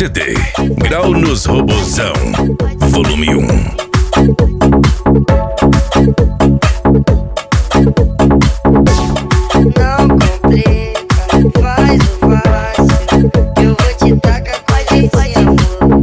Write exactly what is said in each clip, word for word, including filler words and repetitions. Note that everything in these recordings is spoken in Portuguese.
C D, Grau nos Robozão, volume um. Não complica, faz o fácil, que eu vou te tacar com a gente, amor.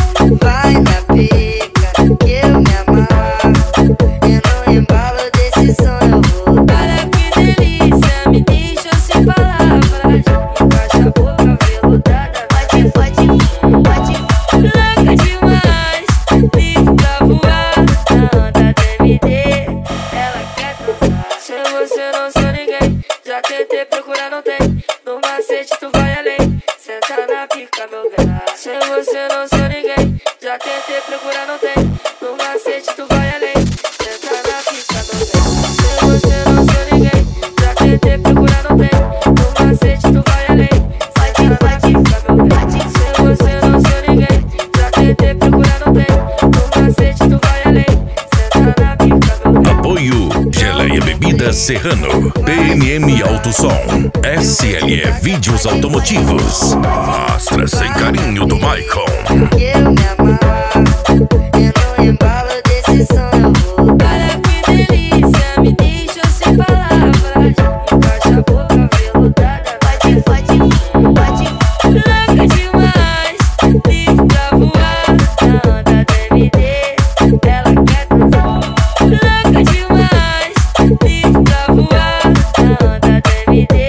Vai na pica, que eu me amarro, e no embalo desse som eu vou. Olha que delícia, me deixa sem palavras, encaixa a boca veludada, pode, pode, pode. Louca demais, livre pra voar, na onda D M D, ela quer dançar. Se você não sou ninguém, já tentei procurar, não tem. No macete tu vai além, senta na pica, meu bem. Se você não sou ninguém, já tentei procurar, não tem. No macete tu vai além, senta na pica, meu bem. Se você não sou ninguém, já tentei procurar, não tem. No macete tu vai além, senta na pica, meu bem. Se você não sou ninguém, já tentei procurar, não tem. No macete tu vai além, senta na pica, meu bem. Apoio Geleia Bebidas Serrano, T M M Alto Som, S L E Vídeos Automotivos, Astra Sem Carinho do Maicon. Que eu me amarro, e no embalo desse som eu vou. Olha que delícia, me deixa sem palavras, encaixa a boca veludada, pode, pode, pode. Louca demais, livre pra voar, na onda D M D, ela quer dançar. Louca demais, livre pra voar, na onda D M D,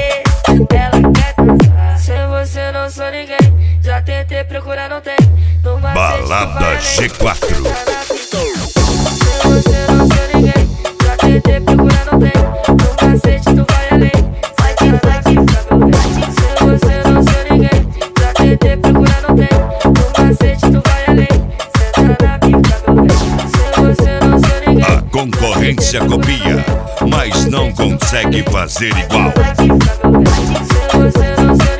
ela quer dançar. Se você não sou ninguém, já tentei procurar, não tem. No macete tu vai Balada além, G quatro. senta na pica. Se você não sou ninguém, já tentei procurar, não tem. No macete tu vai além, senta na pica, meu bem. Se você não sou ninguém, já tentei procurar, não tem. No macete tu vai além, senta na pica, meu bem. Se você não sou ninguém, A concorrência copia, mas não consegue fazer igual. senta na pica, meu bem. Se você não sou